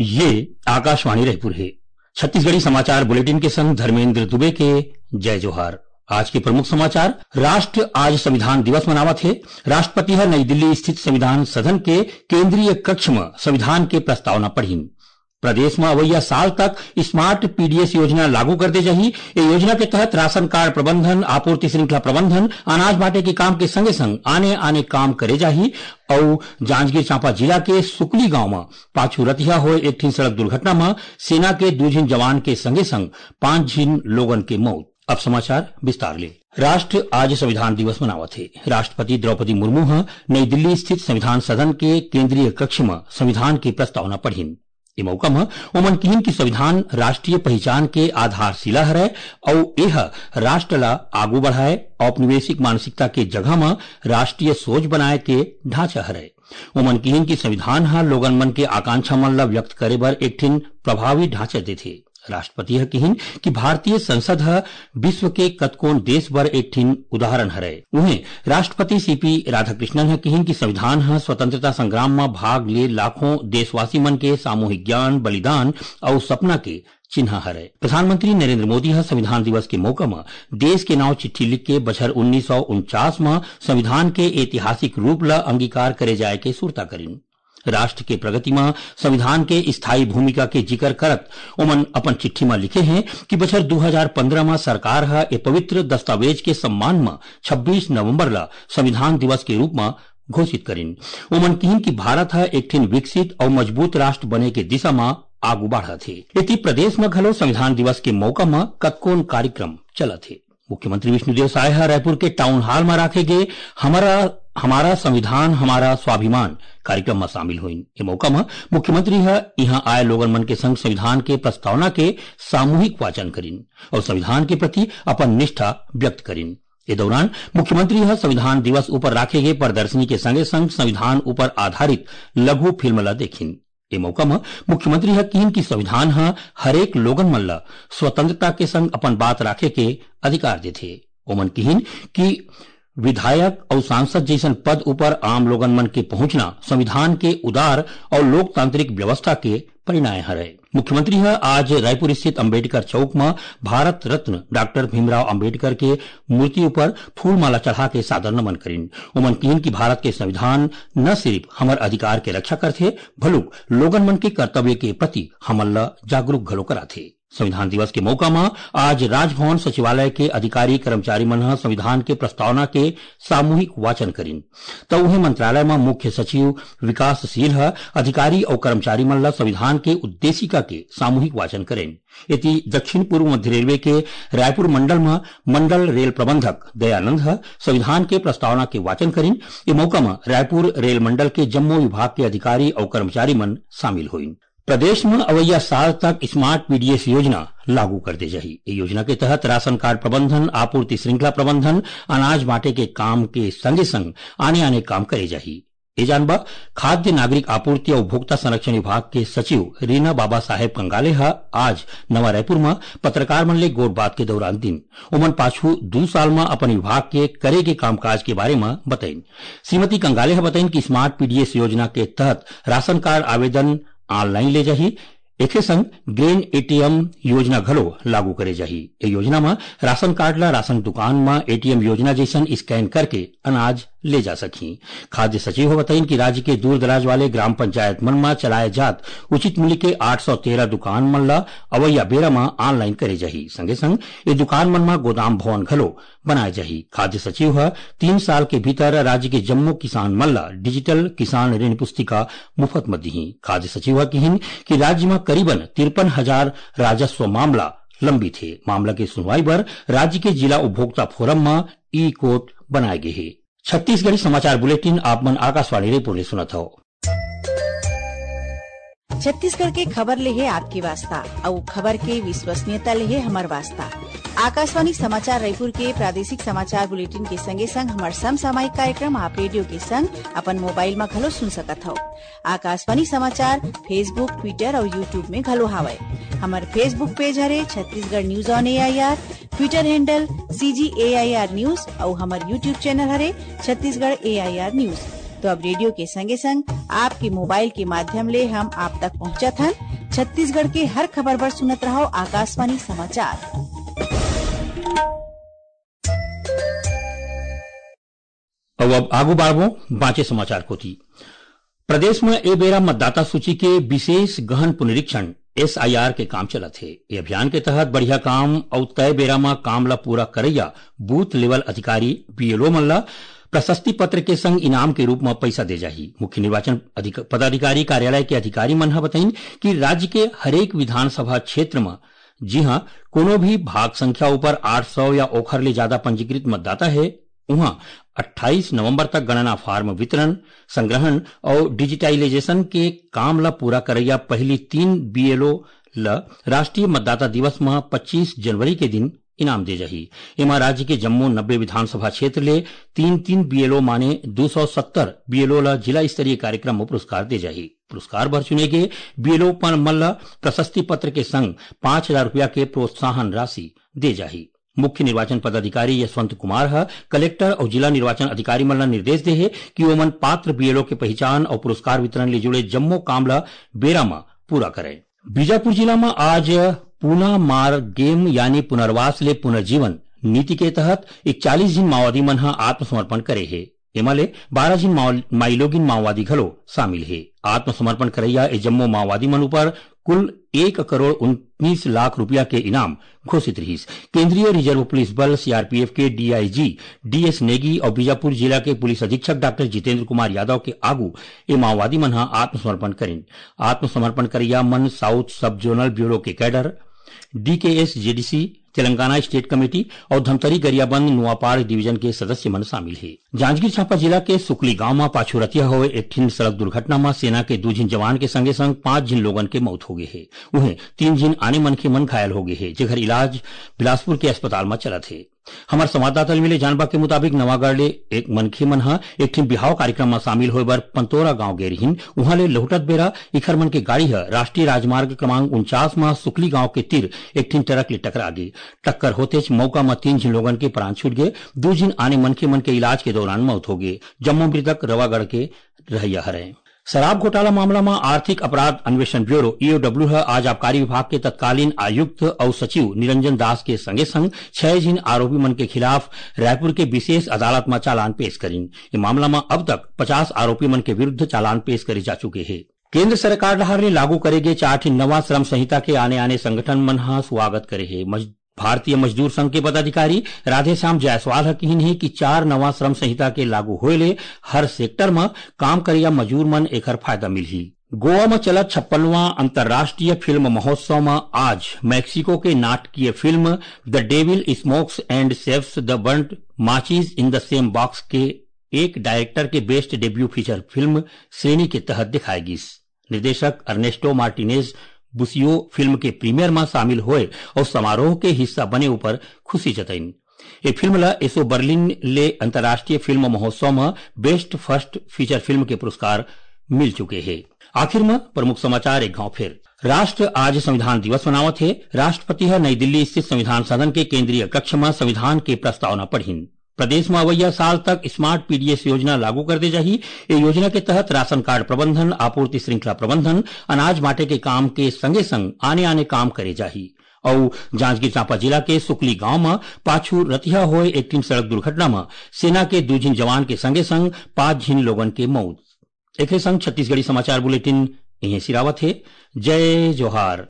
ये आकाशवाणी रायपुर है। छत्तीसगढ़ी समाचार बुलेटिन के संग धर्मेंद्र दुबे के जय जोहार। आज के प्रमुख समाचार। राष्ट्र आज संविधान दिवस मनावत है। राष्ट्रपति ह नई दिल्ली स्थित संविधान सदन के केंद्रीय कक्ष में संविधान के प्रस्तावना पढ़ीन। प्रदेश में अवैया साल तक स्मार्ट पीडीएस योजना लागू कर दे जाही। ये योजना के तहत राशन कार्ड प्रबंधन, आपूर्ति श्रृंखला प्रबंधन, अनाज बांटे के काम के संगे संग आने काम करे जाही। और जांजगीर चांपा जिला के सुकली गांव में पाछू रतिया होए एक ठिन सड़क दुर्घटना में सेना के 2 झिन जवान के संगे संग 5 झिन लोगन के मौत। अब समाचार विस्तार ले। राष्ट्र आज संविधान दिवस मनावत है। राष्ट्रपति द्रौपदी मुर्मू नई दिल्ली स्थित संविधान सदन के केंद्रीय कक्ष में संविधान की प्रस्तावना पढ़ीन। ये मौका में ओमन किहिन की संविधान राष्ट्रीय पहचान के आधारशिला हरे और यह राष्ट्र ला आगू बढ़ाए औपनिवेशिक मानसिकता के जगह में राष्ट्रीय सोच बनाए के ढांचा हरे। ओमन किहिन की संविधान लोगन मन के आकांक्षा मन ला व्यक्त करे बर एक ठिन प्रभावी ढांचा देथे। राष्ट्रपति किहिन कि भारतीय संसद विश्व के कतकोन देश बर एक ठिन उदाहरण हरे। उन्हें राष्ट्रपति सीपी राधाकृष्णन किहिन कि संविधान स्वतंत्रता संग्राम में भाग ले लाखों देशवासी मन के सामूहिक ज्ञान, बलिदान और सपना के चिन्ह हरे। प्रधानमंत्री नरेंद्र मोदी संविधान दिवस के मौका में देश के नाव चिट्ठी लिख के बछर 1949 में संविधान के ऐतिहासिक रूप ला अंगीकार करे जाए के सुरता करीन। राष्ट्र के प्रगति में संविधान के स्थायी भूमिका के जिक्र करत ओमन अपन चिट्ठी में लिखे हैं कि बछर 2015 में सरकार ये पवित्र दस्तावेज के सम्मान में 26 नवंबर ला संविधान दिवस के रूप में घोषित करीन। ओमन किहिन कि भारत एक ठिन विकसित और मजबूत राष्ट्र बने के दिशा में आगू बढ़त है। इति प्रदेश में घलो संविधान दिवस के मौका में कतकोन कार्यक्रम चलत है। मुख्यमंत्री विष्णुदेव साय रायपुर के टाउन हॉल में राखे गए हमारा संविधान हमारा स्वाभिमान कार्यक्रम में शामिल हुई। ये मौका में मुख्यमंत्री यहाँ आए लोगन मन के संग संविधान के प्रस्तावना के सामूहिक वाचन करीन और संविधान के प्रति अपन निष्ठा व्यक्त करीन। इस दौरान मुख्यमंत्री संविधान दिवस ऊपर राखे गए प्रदर्शनी के संगे संग संविधान ऊपर आधारित लघु फिल्म ला देखिन। ये मौका में मुख्यमंत्री किहिन की संविधान हरेक लोगन मन ला स्वतंत्रता के संग अपन बात राखे के अधिकार देथे। ओमन किहिन की विधायक और सांसद जैसन पद ऊपर आम लोगन मन के पहुंचना संविधान के उदार और लोकतांत्रिक व्यवस्था के परिणाम हरे। मुख्यमंत्री आज रायपुर स्थित अंबेडकर चौक में भारत रत्न डॉक्टर भीमराव अंबेडकर के मूर्ति ऊपर फूल माला चढ़ा के सादर नमन करीन। उमन किहिन की भारत के संविधान न सिर्फ हमर अधिकार के रक्षा करथे भलुक लोगन मन के कर्तव्य के प्रति हमन ला जागरूक घलो कराथे। संविधान दिवस के मौका में आज राजभवन सचिवालय के अधिकारी कर्मचारी मन संविधान के प्रस्तावना के सामूहिक वाचन करीन। तो उन्हें मंत्रालय में मुख्य सचिव विकासशील अधिकारी और कर्मचारी मन ला संविधान के उद्देशिका के सामूहिक वाचन करें। इति दक्षिण पूर्व मध्य रेलवे के रायपुर मंडल में मंडल रेल प्रबंधक दयानंद संविधान के प्रस्तावना के वाचन करीन। इस मौका में रायपुर रेल मंडल के जम्मू विभाग के अधिकारी और कर्मचारी मन शामिल हुई। प्रदेश में अवैया साल तक स्मार्ट पीडीएस योजना लागू कर दे जाही। ये योजना के तहत राशन कार्ड प्रबंधन, आपूर्ति श्रृंखला प्रबंधन, अनाज बांटे के काम के संगे संग आने काम करे जाही। ये जानबा खाद्य नागरिक आपूर्ति और उपभोक्ता संरक्षण विभाग के सचिव रीना बाबा साहेब कंगाले आज नवा रायपुर में पत्रकार मन ले गोट बात के दौरान दिन उमन पाछू 2 साल में अपन विभाग के करे के कामकाज के बारे में बताइन। श्रीमती कंगाले बताइन कि स्मार्ट पीडीएस योजना के तहत राशन कार्ड आवेदन ऑनलाइन ले जाही। एके संग ग्रेन एटीएम योजना घलो लागू करे जाही। ये योजना में राशन कार्ड ला राशन दुकान में एटीएम योजना जैसन स्कैन करके अनाज ले जा सकी। खाद्य सचिव बताइन कि राज्य के दूर दराज वाले ग्राम पंचायत मन में चलाए जात उचित मूल्य के 813 दुकान मन ला अवैया बेरा में ऑनलाइन करे जाही। संगे संग ये दुकान मन में गोदाम भवन घलो बनाए जाही। खाद्य सचिव 3 साल के भीतर राज्य के जम्मू किसान मन ला डिजिटल किसान ऋण पुस्तिका मुफ्त में दी। खाद्य सचिव किहिन कि राज्य में करीबन 53,000 राजस्व मामला लंबित है। मामला की सुनवाई पर राज्य के जिला उपभोक्ता फोरम में ई कोर्ट बनाए गए है। छत्तीसगढ़ी समाचार बुलेटिन आप मन आकाशवाणी रायपुर ले सुनत हो। छत्तीसगढ़ के खबर ले है आपकी वास्ता और खबर के विश्वसनीयता ले है हमार वास्ता। आकाशवाणी समाचार रायपुर के प्रादेशिक समाचार बुलेटिन के संगे संग हमार समसामयिक कार्यक्रम आप रेडियो के संग अपन मोबाइल में घलो सुन सकत हो। आकाशवाणी समाचार फेसबुक, ट्विटर और यूट्यूब में घलो हावय। हमार फेसबुक पेज हरे Chhattisgarh news on AIR, Twitter handle CGAIR news और हमार यूट्यूब चैनल हरे छत्तीसगढ़ AIR न्यूज। तो अब रेडियो के संगे संग आपके मोबाइल के माध्यम ले हम आप तक पहुँचत हन। छत्तीसगढ़ के हर खबर पर सुनत रहो आकाशवाणी समाचार। अब आगू बाढ़ो बाँचे समाचार कोती। प्रदेश में ए बेरा मतदाता सूची के विशेष गहन पुनरीक्षण SIR के काम चलत है। ये अभियान के तहत बढ़िया काम और तय बेरा में काम ला पूरा करैया बूथ लेवल अधिकारी BLO मन ला प्रशस्ति पत्र के संग इनाम के रूप में पैसा दे जाही। मुख्य निर्वाचन पदाधिकारी कार्यालय के अधिकारी मन बताइन कि राज्य के हरेक विधानसभा क्षेत्र में जी हाँ कोनो भी भाग संख्या ऊपर 800 या ओखर ले ज्यादा पंजीकृत मतदाता है, वहां 28 नवंबर तक गणना फार्म वितरण, संग्रहण और डिजिटाइजेशन के काम ला पूरा करैया पहली 3 BLO ला राष्ट्रीय मतदाता दिवस में 25 जनवरी के दिन इनाम दे जाही। एमा राज्य के जम्मू 90 विधानसभा क्षेत्र ले 3-3 BLO माने 270 BLO ला जिला स्तरीय कार्यक्रम में पुरस्कार दे जाही। पुरस्कार भर चुने गए BLO पर मल्ला प्रशस्ति पत्र के संग 5,000 रुपया के प्रोत्साहन राशि दे जाही। मुख्य निर्वाचन पदाधिकारी यशवंत कुमार कलेक्टर और जिला निर्वाचन अधिकारी मन निर्देश दे है कि ओमन पात्र BLO के पहचान और पुरस्कार वितरण ले जुड़े जम्मो कामला बेरा में पूरा करें। बीजापुर जिला में आज पूना मार गेम यानी पुनर्वास ले पुनर्जीवन नीति के तहत 41 जिन माओवादी मन आत्मसमर्पण करे है। एमा ले 12 जिन माइलोगिन माओवादी घलो शामिल है। आत्मसमर्पण करैया ए जम्मो माओवादी मन ऊपर कुल 1,19 लाख रुपया के इनाम घोषित रहीस। केंद्रीय रिजर्व पुलिस बल CRPF के DIG DS नेगी और बीजापुर जिला के पुलिस अधीक्षक डॉक्टर जितेंद्र कुमार यादव के आगू ए माओवादी मन आत्मसमर्पण करें। आत्मसमर्पण करैया मन साउथ सब जोनल ब्यूरो के cadre, DKS JDC, Telangana state committee और धमतरी गरियाबंद नुआपाड़ डिवीजन के सदस्य मन शामिल है। जांजगीर चांपा जिला के सुकली गांव में पाछुरतिया हुए एक ठिन सड़क दुर्घटना में सेना के 2 जिन जवान के संगे संग 5 जिन लोगन के मौत हो गए है। उन्हें 3 जिन आने मन के मन घायल हो गए है, जेकर इलाज बिलासपुर के अस्पताल में चलत है। हमार संवाददाता मिले जानबा के मुताबिक नवागढ़ ले एक मनखे मन एक ठिन बिहाव कार्यक्रम में शामिल होए बर पंतोरा गांव गे रहिन। उहां ले लौटत बेरा इखर मन के गाड़ी राष्ट्रीय राजमार्ग क्रमांक 49 में सुकली गांव के तीर एक ठिन ट्रक ले टकरा गे। टक्कर होते मौका में 3 जिन लोगन के प्राण छूट गए। 2 जिन आने मनखे मन के इलाज के दौरान मौत हो गए। जम्मू मृतक रवागढ़ के रहैया हरे। शराब घोटाला मामला में आर्थिक अपराध अन्वेषण ब्यूरो EOW आज आबकारी विभाग के तत्कालीन आयुक्त और सचिव निरंजन दास के संगे संग 6 जिन आरोपी मन के खिलाफ रायपुर के विशेष अदालत में चालान पेश करीन। इस मामला में अब तक 50 आरोपी मन के विरुद्ध चालान पेश करे जा चुके हैं। केंद्र सरकार डहार ने लागू करेगे 4 नवा श्रम संहिता के आने संगठन मन स्वागत करे है। भारतीय मजदूर संघ के पदाधिकारी राधेश्याम जायसवाल कहिन है कि 4 नवा श्रम संहिता के लागू होए ले हर सेक्टर में काम करिया मजदूर मन एकर फायदा मिलही। गोवा में चलत 56वां अंतर्राष्ट्रीय फिल्म महोत्सव में आज मैक्सिको के नाटकीय film the devil smokes and saves the burned matches in the same box के एक डायरेक्टर के बेस्ट डेब्यू फीचर फिल्म श्रेणी के तहत दिखाएगी। निर्देशक अर्नेस्टो मार्टिनेज बुसियो फिल्म के प्रीमियर में शामिल हुए और समारोह के हिस्सा बने ऊपर खुशी जताइन। ये फिल्म ला एसो बर्लिन ले अंतर्राष्ट्रीय फिल्म महोत्सव में बेस्ट फर्स्ट फीचर फिल्म के पुरस्कार मिल चुके हैं। आखिर में प्रमुख समाचार एक गांव फिर। राष्ट्र आज संविधान दिवस मनावत है। राष्ट्रपति नई दिल्ली स्थित संविधान सदन के केंद्रीय कक्ष में संविधान के प्रस्तावना पढ़िन। प्रदेश में अवैया साल तक स्मार्ट PDS योजना लागू कर दे जाही। ये योजना के तहत राशन कार्ड प्रबंधन, आपूर्ति श्रृंखला प्रबंधन, अनाज बांटे के काम के संगे संग आने काम करे जाही। और जांजगीर चांपा जिला के सुकली गांव में पाछू रतिया होए एक ठिन सड़क दुर्घटना में सेना के 2 जिन जवान के संगे संग 5 जिन लोगन के मौत। एक संग छत्तीसगढ़ी समाचार बुलेटिन यहीं सिरावत है। जय जोहार।